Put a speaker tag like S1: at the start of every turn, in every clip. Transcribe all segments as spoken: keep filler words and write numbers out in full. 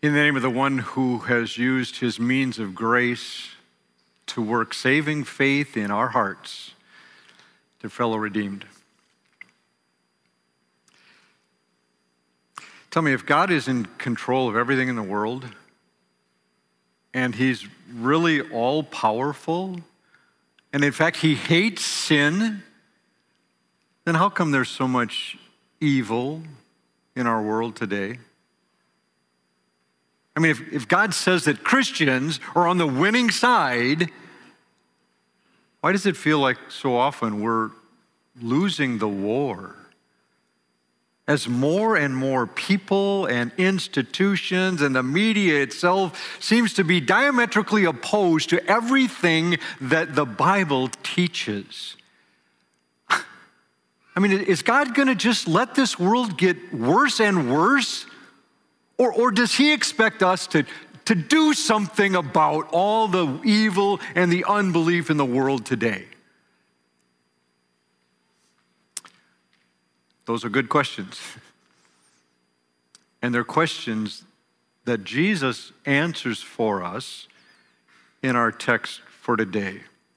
S1: In the name of the one who has used his means of grace to work saving faith in our hearts, to fellow redeemed. Tell me, if God is in control of everything in the world, and he's really all-powerful, and in fact he hates sin, then how come there's so much evil in our world today? I mean, if, if God says that Christians are on the winning side, why does it feel like so often we're losing the war? As more and more people and institutions and the media itself seems to be diametrically opposed to everything that the Bible teaches. I mean, is God going to just let this world get worse and worse? Or, or does he expect us to, to do something about all the evil and the unbelief in the world today? Those are good questions. And they're questions that Jesus answers for us in our text for today.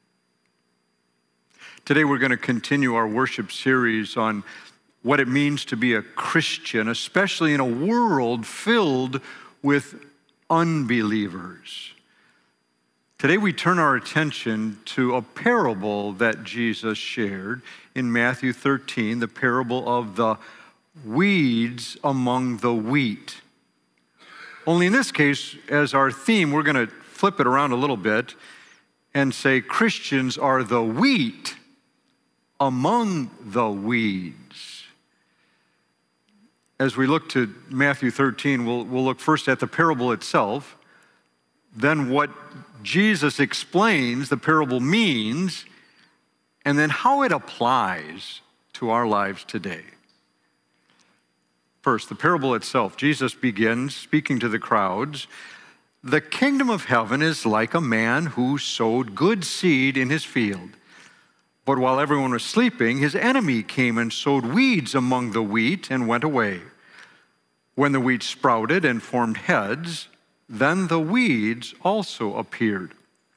S1: Today we're going to continue our worship series on what it means to be a Christian, especially in a world filled with unbelievers. Today we turn our attention to a parable that Jesus shared in Matthew thirteen, the parable of the weeds among the wheat. Only in this case, as our theme, we're going to flip it around a little bit and say Christians are the wheat among the weeds. As we look to Matthew thirteen, we'll, we'll look first at the parable itself, then what Jesus explains the parable means, and then how it applies to our lives today. First, the parable itself. Jesus begins speaking to the crowds. The kingdom of heaven is like a man who sowed good seed in his field. But while everyone was sleeping, his enemy came and sowed weeds among the wheat and went away. When the wheat sprouted and formed heads, then the weeds also appeared.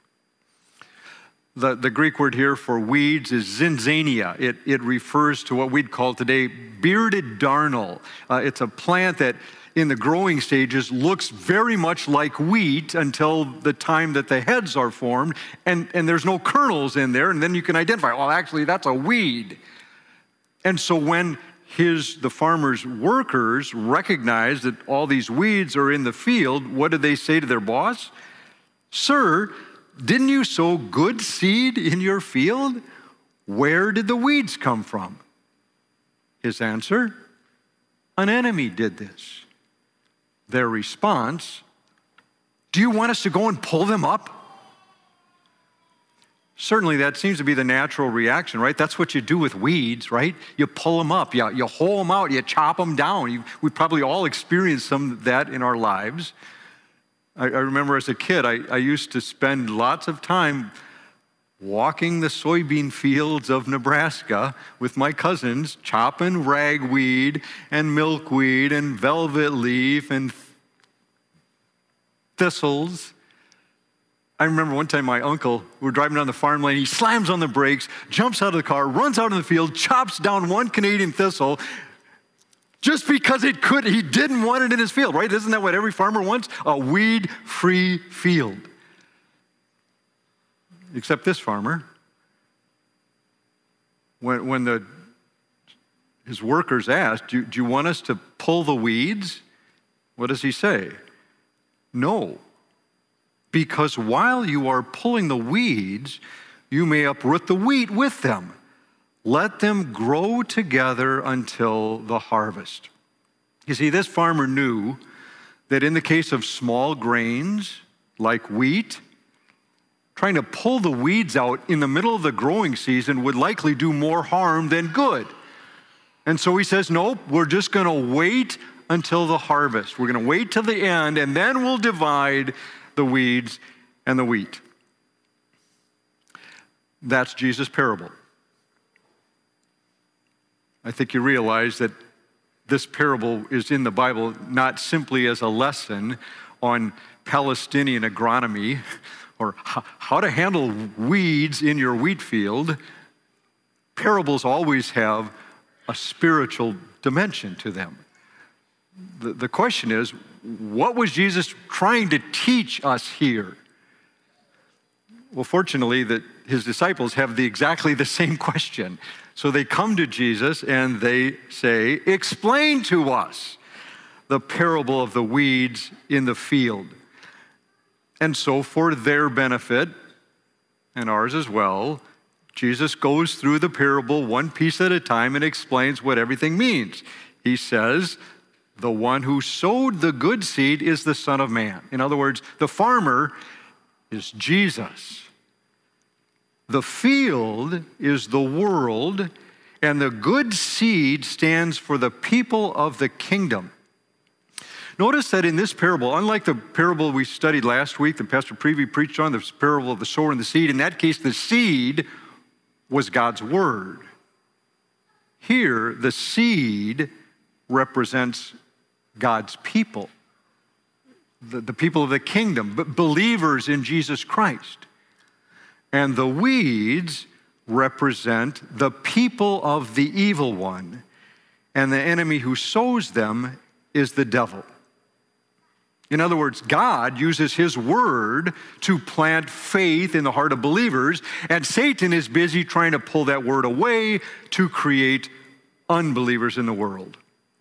S1: The, the Greek word here for weeds is zinzania. It, it refers to what we'd call today bearded darnel. Uh, it's a plant that in the growing stages looks very much like wheat until the time that the heads are formed, and, and there's no kernels in there, and then you can identify, well, actually, that's a weed. And so when his, the farmer's workers recognize that all these weeds are in the field, what did they say to their boss? Sir, didn't you sow good seed in your field? Where did the weeds come from? His answer, an enemy did this. Their response, do you want us to go and pull them up? Certainly that seems to be the natural reaction, right? That's what you do with weeds, right? You pull them up, you, you hoe them out, you chop them down. You, we've probably all experienced some of that in our lives. I, I remember as a kid, I, I used to spend lots of time walking the soybean fields of Nebraska with my cousins, chopping ragweed and milkweed and velvet leaf and thistles. I remember one time my uncle, we were driving down the farm lane, he slams on the brakes, jumps out of the car, runs out in the field, chops down one Canadian thistle, just because it could, he didn't want it in his field, right? Isn't that what every farmer wants? A weed-free field. Except this farmer, when, when the, his workers asked, do, do you want us to pull the weeds? What does he say? No, because while you are pulling the weeds, you may uproot the wheat with them. Let them grow together until the harvest. You see, this farmer knew that in the case of small grains like wheat, trying to pull the weeds out in the middle of the growing season would likely do more harm than good. And so he says, nope, we're just going to wait until the harvest. We're going to wait till the end, and then we'll divide the weeds and the wheat. That's Jesus' parable. I think you realize that this parable is in the Bible not simply as a lesson on Palestinian agronomy or how to handle weeds in your wheat field. Parables always have a spiritual dimension to them. The, the question is, what was Jesus trying to teach us here? Well, fortunately, that his disciples have the exactly the same question. So they come to Jesus and they say, explain to us the parable of the weeds in the field. And so for their benefit, and ours as well, Jesus goes through the parable one piece at a time and explains what everything means. He says, the one who sowed the good seed is the Son of Man. In other words, the farmer is Jesus. The field is the world, and the good seed stands for the people of the kingdom. Notice that in this parable, unlike the parable we studied last week that Pastor Prevey preached on, the parable of the sower and the seed, in that case, the seed was God's word. Here, the seed represents God's people, the, the people of the kingdom, but believers in Jesus Christ. And the weeds represent the people of the evil one, and the enemy who sows them is the devil. In other words, God uses his word to plant faith in the heart of believers, and Satan is busy trying to pull that word away to create unbelievers in the world.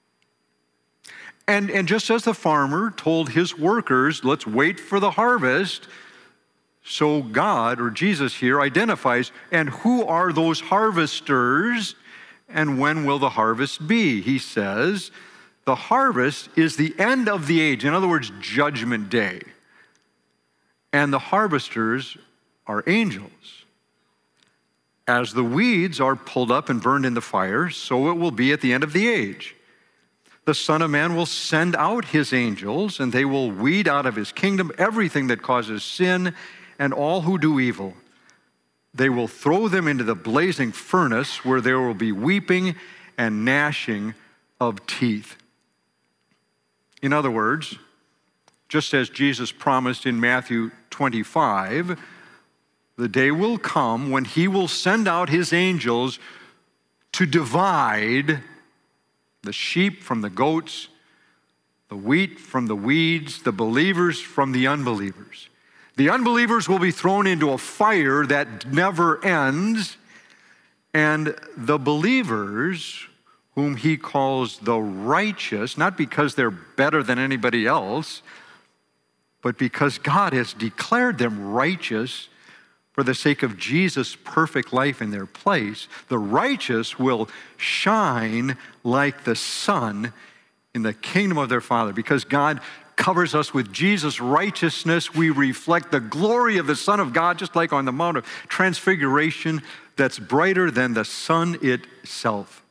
S1: And, and just as the farmer told his workers, let's wait for the harvest, so God, or Jesus here, identifies, and who are those harvesters, and when will the harvest be? He says, the harvest is the end of the age. In other words, judgment day. And the harvesters are angels. As the weeds are pulled up and burned in the fire, so it will be at the end of the age. The Son of Man will send out his angels, and they will weed out of his kingdom everything that causes sin and all who do evil. They will throw them into the blazing furnace where there will be weeping and gnashing of teeth. In other words, just as Jesus promised in Matthew twenty-five, the day will come when he will send out his angels to divide the sheep from the goats, the wheat from the weeds, the believers from the unbelievers. The unbelievers will be thrown into a fire that never ends, and the believers, whom he calls the righteous, not because they're better than anybody else, but because God has declared them righteous for the sake of Jesus' perfect life in their place, the righteous will shine like the sun in the kingdom of their Father. Because God covers us with Jesus' righteousness, we reflect the glory of the Son of God, just like on the Mount of Transfiguration, that's brighter than the sun itself.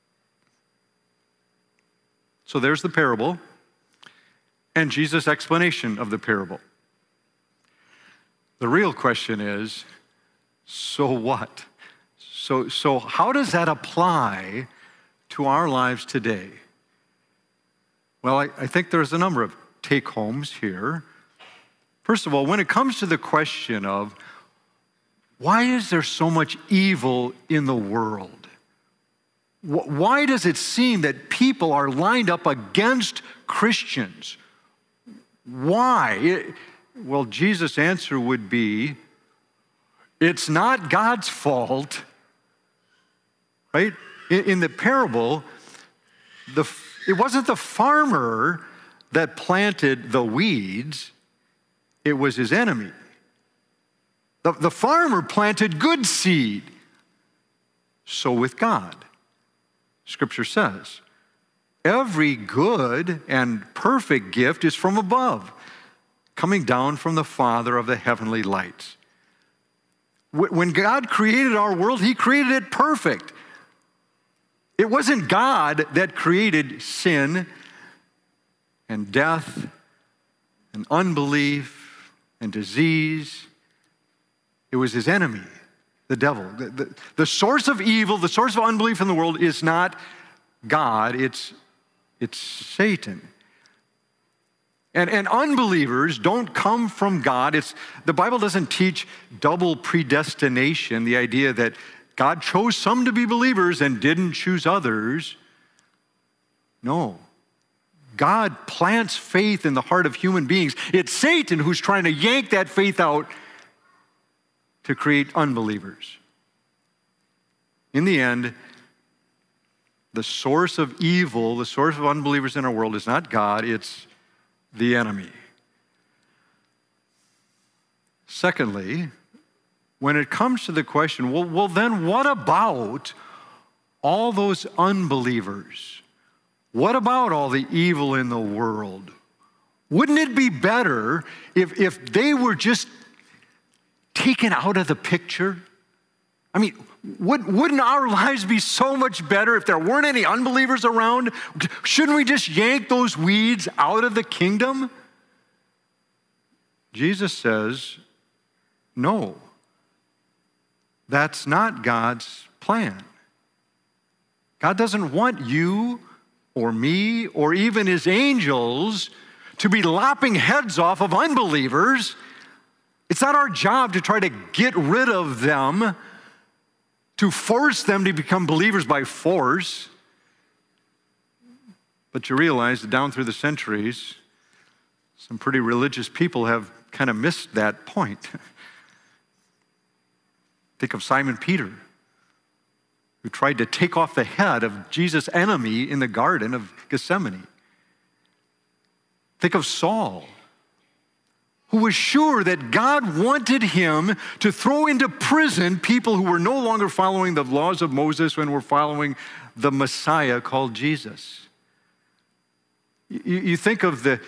S1: So there's the parable and Jesus' explanation of the parable. The real question is, so what? So, so how does that apply to our lives today? Well, I, I think there's a number of take-homes here. First of all, when it comes to the question of why is there so much evil in the world? Why does it seem that people are lined up against Christians? Why? Well, Jesus' answer would be, it's not God's fault, right? In, in the parable, the, it wasn't the farmer that planted the weeds, it was his enemy. The, the farmer planted good seed. So with God, Scripture says, every good and perfect gift is from above, coming down from the Father of the heavenly lights. When God created our world, he created it perfect. It wasn't God that created sin and death and unbelief and disease. It was his enemy, the devil. The, the, the source of evil, the source of unbelief in the world is not God, it's It's Satan. And, and unbelievers don't come from God. It's, the Bible doesn't teach double predestination, the idea that God chose some to be believers and didn't choose others. No. God plants faith in the heart of human beings. It's Satan who's trying to yank that faith out to create unbelievers. In the end, the source of evil, the source of unbelievers in our world is not God, it's the enemy. Secondly, when it comes to the question, well, well then what about all those unbelievers? What about all the evil in the world? Wouldn't it be better if, if they were just taken out of the picture? I mean, would, wouldn't our lives be so much better if there weren't any unbelievers around? Shouldn't we just yank those weeds out of the kingdom? Jesus says, no. That's not God's plan. God doesn't want you or me or even his angels to be lopping heads off of unbelievers. It's not our job to try to get rid of them, to force them to become believers by force. But you realize that down through the centuries, some pretty religious people have kind of missed that point. Think of Simon Peter, who tried to take off the head of Jesus' enemy in the Garden of Gethsemane. Think of Saul, who was sure that God wanted him to throw into prison people who were no longer following the laws of Moses and were following the Messiah called Jesus. You, you think of the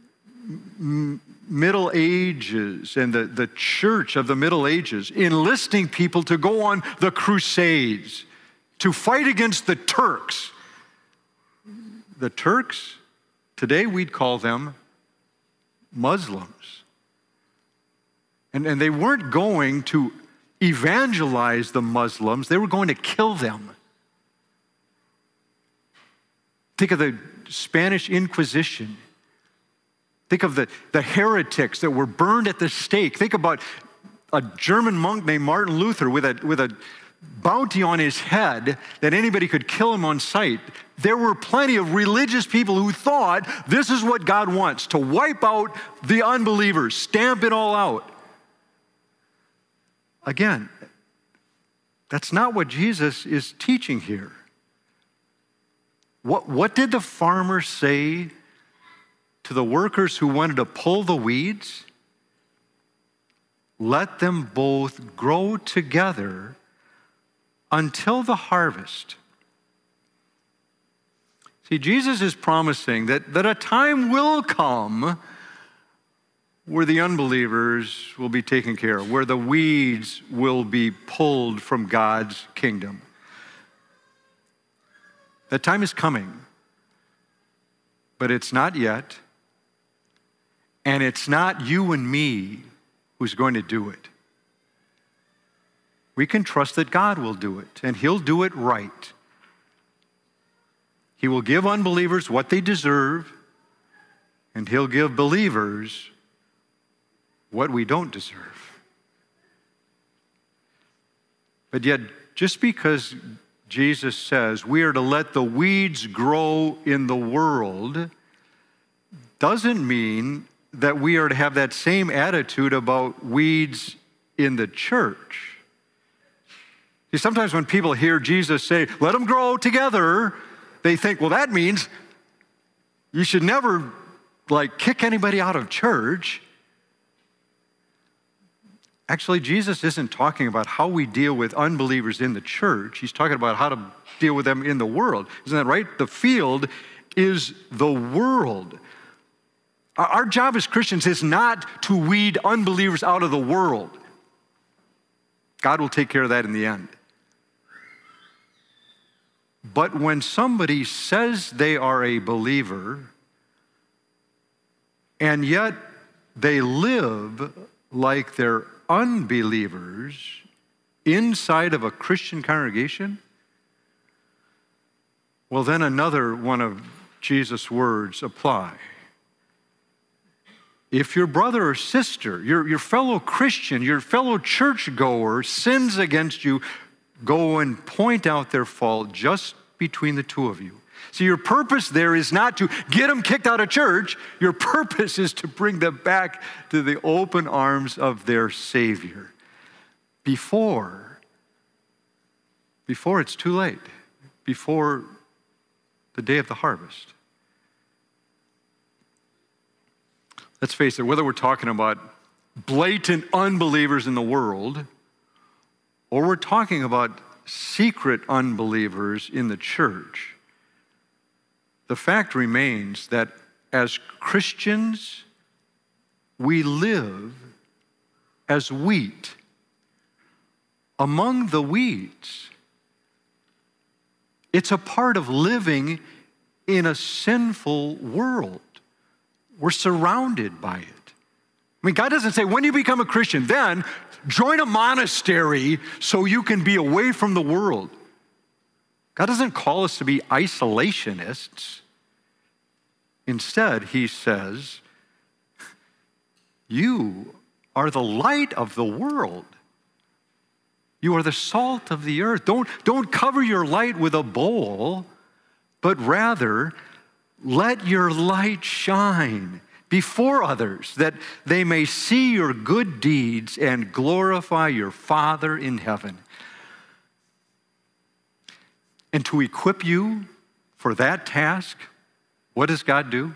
S1: Middle Ages and the, the church of the Middle Ages enlisting people to go on the Crusades, to fight against the Turks. The Turks, today we'd call them Muslims. And, and they weren't going to evangelize the Muslims, they were going to kill them. Think of the Spanish Inquisition. Think of the, the heretics that were burned at the stake. Think about a German monk named Martin Luther with a, with a bounty on his head that anybody could kill him on sight. There were plenty of religious people who thought this is what God wants, to wipe out the unbelievers, stamp it all out. Again, that's not what Jesus is teaching here. What, what did the farmer say to the workers who wanted to pull the weeds? Let them both grow together until the harvest. See, Jesus is promising that, that a time will come where the unbelievers will be taken care of, where the weeds will be pulled from God's kingdom. That time is coming, but it's not yet, and it's not you and me who's going to do it. We can trust that God will do it, and he'll do it right. He will give unbelievers what they deserve, and he'll give believers what we don't deserve. But yet, just because Jesus says we are to let the weeds grow in the world doesn't mean that we are to have that same attitude about weeds in the church. See, sometimes when people hear Jesus say, let them grow together, they think, well, that means you should never, like, kick anybody out of church. Actually, Jesus isn't talking about how we deal with unbelievers in the church. He's talking about how to deal with them in the world. Isn't that right? The field is the world. Our job as Christians is not to weed unbelievers out of the world. God will take care of that in the end. But when somebody says they are a believer, and yet they live like they're unbelievers inside of a Christian congregation, well, then another one of Jesus' words apply. If your brother or sister, your, your fellow Christian, your fellow churchgoer sins against you, go and point out their fault just between the two of you. So your purpose there is not to get them kicked out of church. Your purpose is to bring them back to the open arms of their Savior before, before it's too late, before the day of the harvest. Let's face it, whether we're talking about blatant unbelievers in the world or we're talking about secret unbelievers in the church, the fact remains that as Christians, we live as wheat among the weeds. It's a part of living in a sinful world. We're surrounded by it. I mean, God doesn't say, when you become a Christian, then join a monastery so you can be away from the world. God doesn't call us to be isolationists. Instead, he says, you are the light of the world. You are the salt of the earth. Don't, don't cover your light with a bowl, but rather let your light shine before others, that they may see your good deeds and glorify your Father in heaven. And to equip you for that task, what does God do?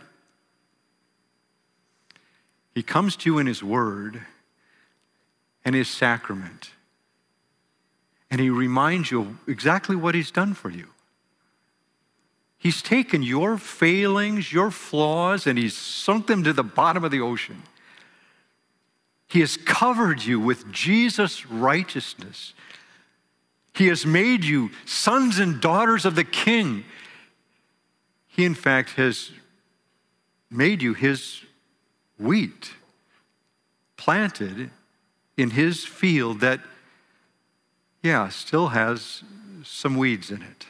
S1: He comes to you in his word and his sacrament, and he reminds you of exactly what he's done for you. He's taken your failings, your flaws, and he's sunk them to the bottom of the ocean. He has covered you with Jesus' righteousness. He has made you sons and daughters of the King. He, in fact, has made you his wheat, planted in his field that, yeah, still has some weeds in it.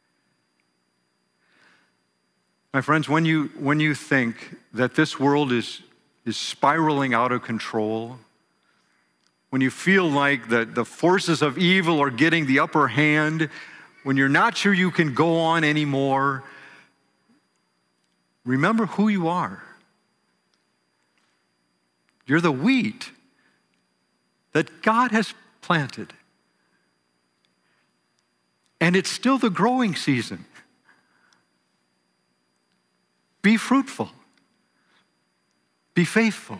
S1: My friends, when you, when you think that this world is, is spiraling out of control, when you feel like the, the forces of evil are getting the upper hand, when you're not sure you can go on anymore, remember who you are. You're the wheat that God has planted. And it's still the growing season. Be fruitful. Be faithful.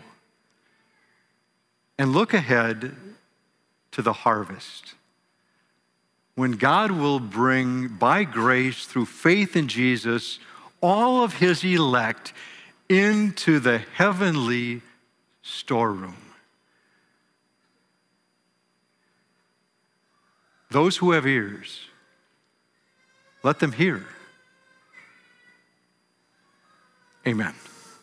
S1: And look ahead to the harvest, when God will bring, by grace, through faith in Jesus, all of his elect into the heavenly storeroom. Those who have ears, let them hear. Amen.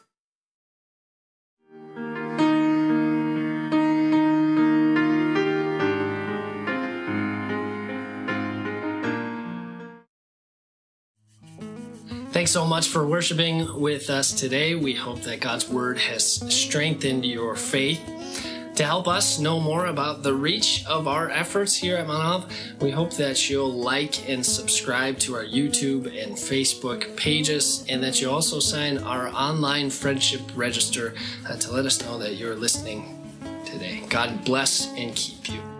S2: Thanks so much for worshiping with us today. We hope that God's word has strengthened your faith. To help us know more about the reach of our efforts here at Mount Olive, we hope that you'll like and subscribe to our YouTube and Facebook pages, and that you also sign our online friendship register uh, to let us know that you're listening today. God bless and keep you.